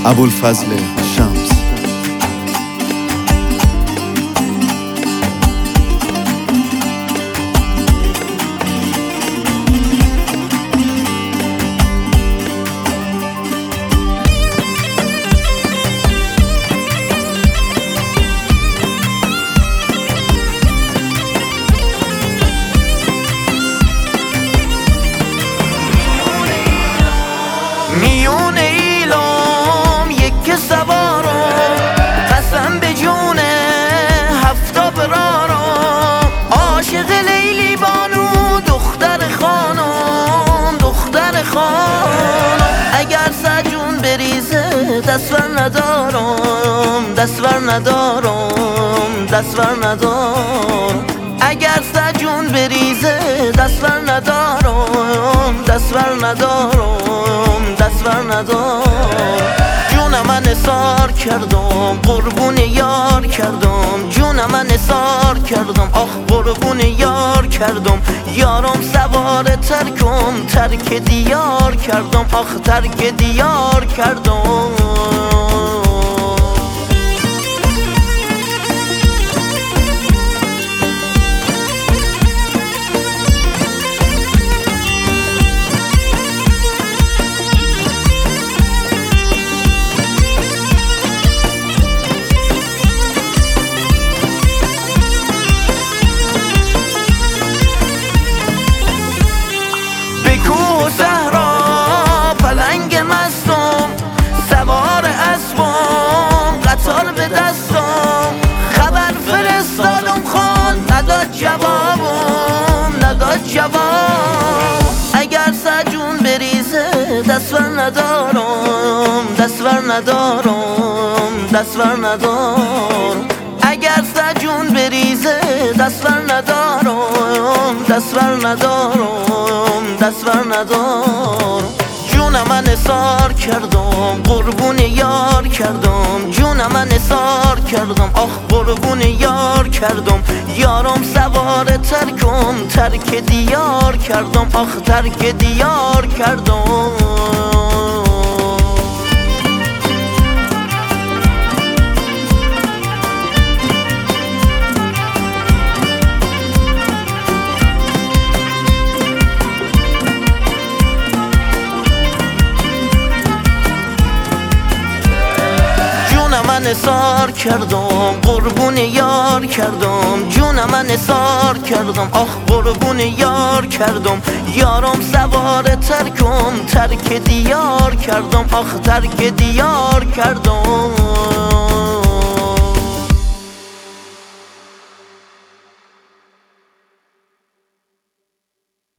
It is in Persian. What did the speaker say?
ابوالفضل شمس. میون ایلام یک سوارم، قسم به جون هفتا برارم. عاشق لیلی بانو دختر خانم، دختر خانم. اگر سجون بریزه دستور ندارم، دستور ندارم، دستور ندارم. اگر سجون بریزه دستور ندارم، دستور ندارم، دستور ندارم. جون من نثار کردم، قربون یار کردم. جون من نثار کردم، آخ قربون یار کردم. یارم سوار ترکم، ترک دیار کردم، آخ ترک دیار کردم. کوه و صحرا پلنگ مستم، سوار اسبم قطار به دستم. خبر فرستادم خان نداد جوابم، نداد جواب. اگر سجون بریزه دستور ندارم، دستور ندارم، دستور ندارم. اگر سجون بریزه دستور ندارم، دستور ندارم، دستور ندارم. جون من نثار کردم، قربون یار کردم. جون من نثار کردم، آخ قربون یار کردم. یارم سوار ترکم، ترک دیار کردم، آخ ترک دیار کردم. من نثار کردم، قربون یار کردم. جون من نثار کردم، آخ قربون یار کردم. یارم سوار ترکم، ترک دیار کردم، آخ ترک دیار کردم.